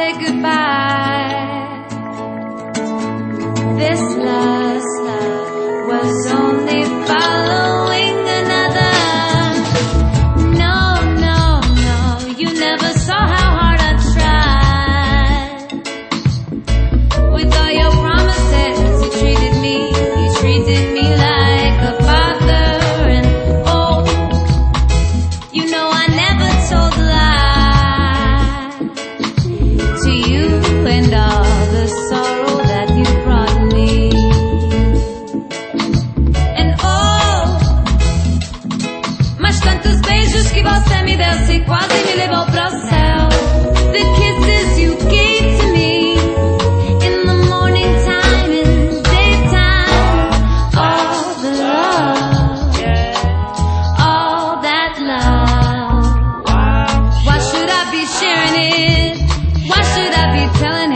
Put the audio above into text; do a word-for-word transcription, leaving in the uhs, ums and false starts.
say goodbye. This love was only following another. No, no, no, you never saw how hard I tried. With all your promises, you treated me, you treated me like a father. And oh, you know I never told a lie to you and all the sorrow that you brought me. And oh, mas tantos beijos que você me deu, se quase me levou pro céu. The kisses you gave to me in the morning time, in daytime. All the love, all that love. Why should I be sharing it? Why should I be telling